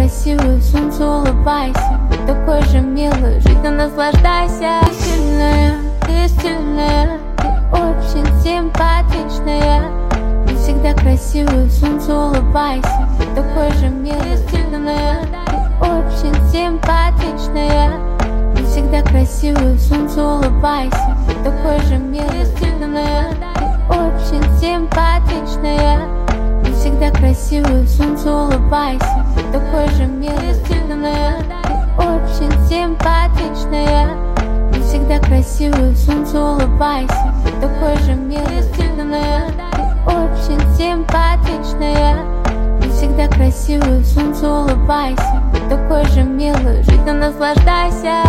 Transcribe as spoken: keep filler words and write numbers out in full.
красивый, солнцу улыбайся. Ты такой же милый, жизнью наслаждайся. Ты сильная, ты сильная, ты очень симпатичная. Ты всегда красивый, солнцу улыбайся. Ты такой же милый, сильная, ты очень симпатичная. Ты всегда красивый, солнцу улыбайся. Ты такой же милый, сильная, ты очень симпатичная. Ты всегда красивый, солнцу улыбайся. Ты такой же милый, сильная, ты очень симпатичная. Ты всегда красивый, солнцу улыбайся. Ты такой же милый, сильная, ты очень симпатичная. Ты всегда красивый, солнцу улыбайся. Ты такой же милый, жизнью наслаждайся.